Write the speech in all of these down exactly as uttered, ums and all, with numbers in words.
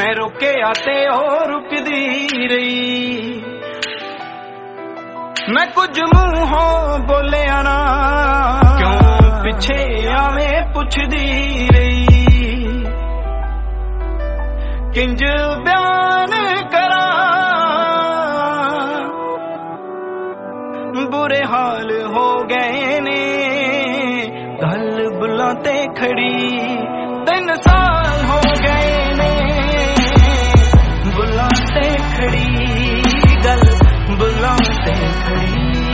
मैं रोकिया ते ओ रुकदी रही। मैं कुछ मूहों बोलिया ना क्यों पिछे आवें पुछदी रही। किंज बयान करा बुरे हाल हो गए ने, गल बुलां ते खड़ी तीन साल हो गए ने, बुलां ते खड़ी गल बुलां ते खड़ी।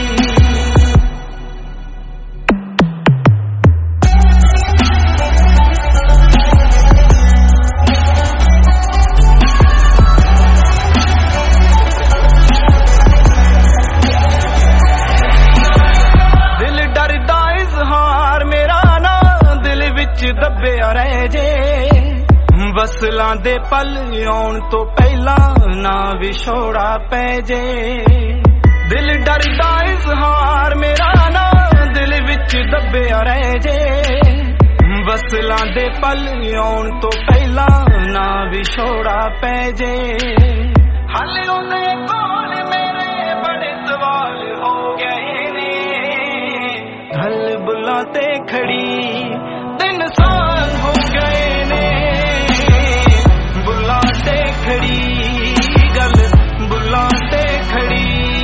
दब्बिया रह जे वसलां दे पल आउण तो पहला ना विछोड़ा पै जे। दिल डरदा इजहार मेरा ना दिल विच दब्बिया रह जे वसलां दे पल आउण तो पहला ना विछोड़ा पै जे। हाले ओने कोल मेरे बड़े सवाल हो गए ने, गल बुलां ते खड़ी तीन साल हो गए ने, बुलां ते खड़ी गल बुलां ते खड़ी।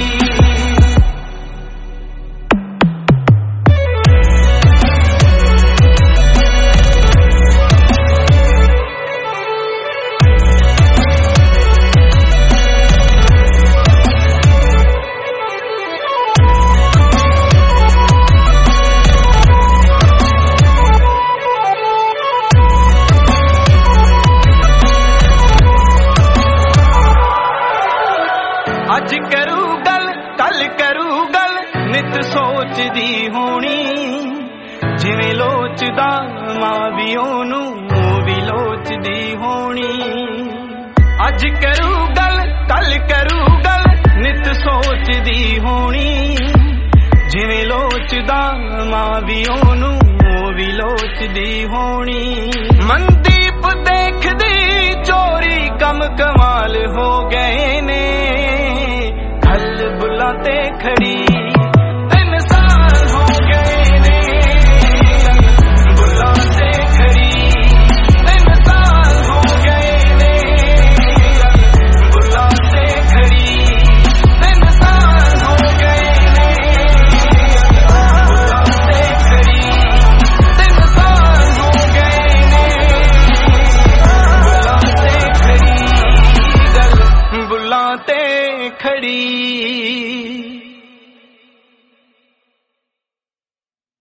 अज करू गल कल करू गल नित सोचदी होनी, जिवें लोचदा मां भी ओनू भी लोचदी होनी। अज करू गल कल करू गल नित सोचदी होनी, जिवें लोचदा मां भी ओनू भी लोचदी होनी। मनदीप देखदी चोरी कम कमाल हो गए ने,